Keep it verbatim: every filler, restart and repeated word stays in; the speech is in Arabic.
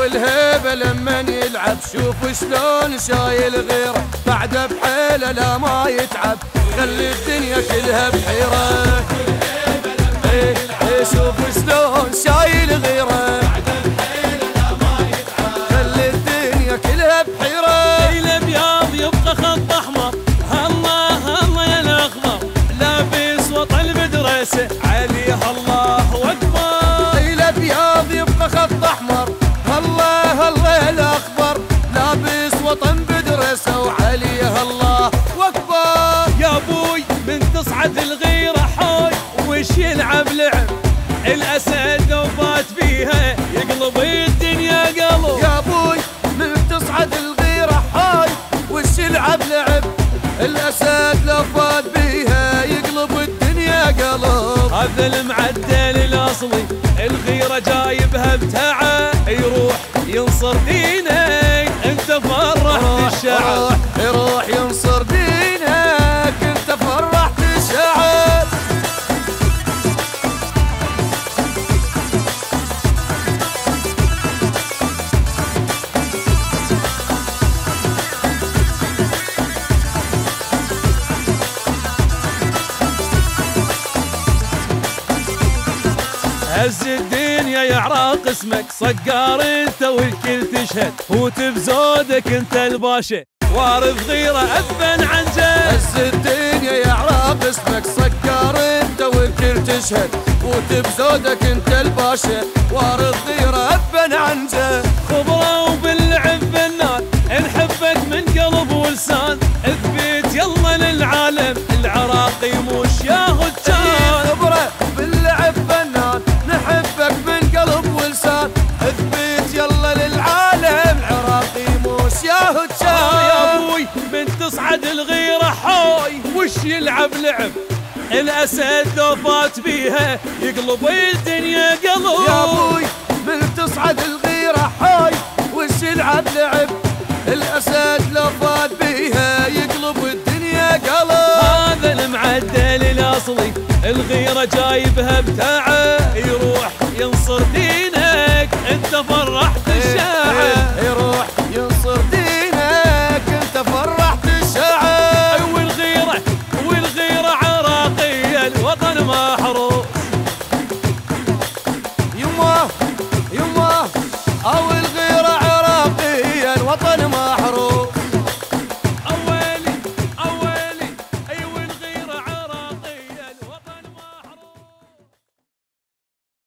الهيبة لمن يلعب، شوف شلون شايل غيره بعده بحيله لا ما يتعب، خلي الدنيا كلها بحيرة. ايه ايه شوف شلون شايل غيره بعده بحيله لا ما يتعب، خلي الدنيا كلها بحيرة. الابيض يبقى خط احمر، الله الله يا الاخضر، لابس وطن بدرسه عليه الله اكبر. الابيض يبقى خط احمر، الله الله يا الاخضر، لابس وطن بدرسه وعليه الله اكبر. يا ابوي من تصعد الغيره حوي وش يلعب لعب، الاسد لو فات فيها يقلب الدنيا قلب. يا ابوي من تصعد الغيره حوي وش يلعب لعب، الاسد لو فات بيها يقلب الدنيا قلب. هذا المعدل الاصلي الغيره جايبها بتاعه، يروح ينصر دينك انت فرحت الشعب، يروح ينصر دينك انت فرحت الشعب. هز الدنيا يعراق اسمك صقار انت والكل تشهد، فوت بزودك انت الباشا وارث غيره ابا عن جد. هز الدنيا يعراق اسمك صقار انت والكل تشهد، فوت بزودك انت الباشا وارث غيره ابا عن جد. خبره وباللعب فنان نحبك من قلب ولسان، اثبت يلا للعالم العراقي مش ياخذ كان. خبره باللعب فنان نحبك من قلب ولسان، اثبت يلا للعالم العراقي مش ياخذ كان. يا ابوي من تصعد الغيره حوي وش يلعب لعب، الاسد لو فات بيها يقلب الدنيا قلب. يا ابوي من تصعد الغيره حوي وش يلعب لعب، الاسد لو فات بيها يقلب الدنيا قلب. هذا المعدل الاصلي الغيره جايبها بتاعه، يروح ينصر دينك انت فرح